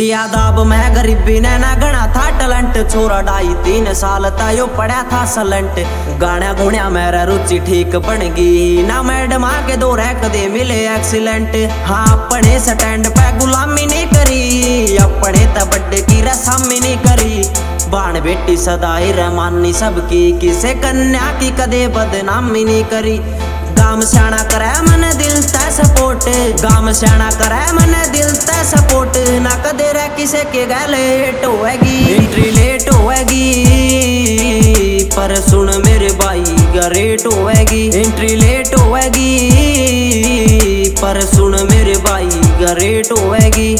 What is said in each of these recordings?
आदाब मैं गरीबी ने ना गणा था टैलेंट। छोरा 2.5-3 साल तायो पढ़ा था सलेंट। गाना गुणिया मेरा रुचि ठीक बन गई ना मैडम आके दो रह कदे मिले एक्सीलेंट। हाँ अपने स्टैंड पे गुलामी नहीं करी, अपने तबड्डे की रसामी नहीं करी। बाण बेटी सदाई रहमानी सबकी, किसे कन्या की कदे बदनामी नहीं करी। गाम स्याणा करे मने दिल ते सपोर्ट, गाम स्याणा करे मने दिल ते सपोर्ट। ना कदे रह किसे के गए लेट होएगी, एंट्री लेट होएगी पर सुन मेरे भाई गरेट होएगी। एंट्री लेट होएगी पर सुन मेरे भाई गरेट होएगी।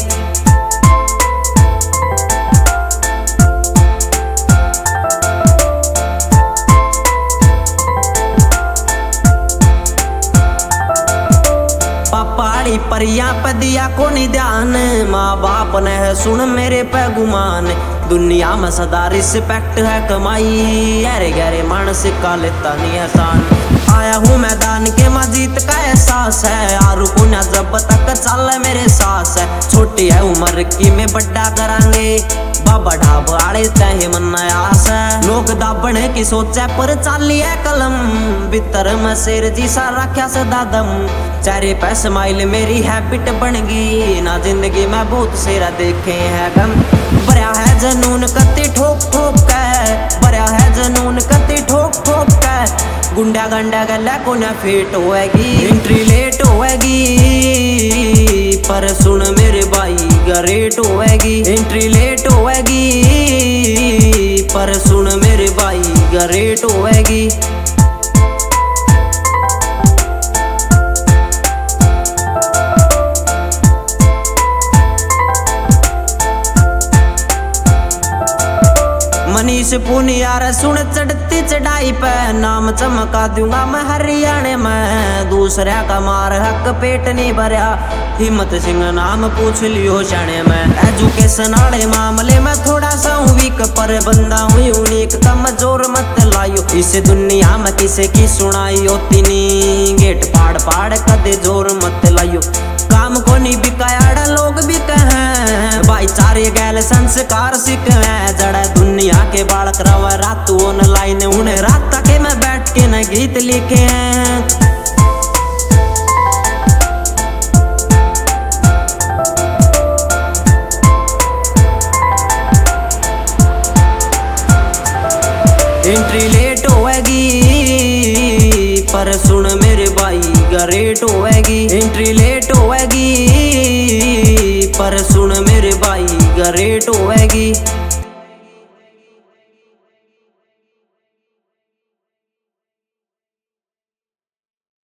पहाड़ी परिया पे दिया को नहीं ध्यान, माँ बाप ने है सुन मेरे पे गुमान। दुनिया में सदा रिस्पेक्ट है कमाई, अरे गहरे मानस का लेता नहीं आसान। आया हूँ मैदान के मजीद का एहसास है, आरू पुण्या जब तक चल मेरे सास है। छोटी है उम्र की में बड़ा करांगे, बाबा ढाब आड़े तहे मन आस है। लोग दाबने की सोचे पर चाली है कलम, भीतर में शेर जी सा रखा सदा दम। चेहरे पे स्माइल मेरी हैबिट बन गई, ना जिंदगी में बहुत सेरा देखे हैं गम। भरा है जनून कति ठोक ठोक के, भरा है जनून कति ठोक ठोक के। गुंडा गंडा गला को न फेट होएगी, एंट्री लेट होएगी पर सुन मेरे भाई गरेट होएगी। एंट्री लेट होएगी पर सुन मेरे भाई गरेट होएगी। मनीष पुनियार सुन चढ़ती चढ़ाई पे, नाम चमका दूंगा मैं हरियाणे में। दूसरा का मार हक पेट नहीं भरा, हिम्मत सिंह नाम पूछ लियो शाणे में। एजुकेशन वाले मामले में थोड़ा सा हूँ वीक, पर बंदा हूँ यूनिक कमजोर मत लाइयो। इस दुनिया में किसे की सुनाई होती नी, गेट पाड़ पाड़ कदे जोर मत लाइयो। काम को नहीं बिकाया लोग भी कहें, भाईचारे गैल संस्कार सीख है। जड़ा दुनिया के बालक रवा रात ऑनलाइन, उन्हें रात के में बैठ के न गीत लिखे हैं। एंट्री लेट होएगी पर सुन मेरे भाई गरेट होएगी। एंट्री लेट होएगी पर सुन मेरे भाई गरेट होएगी।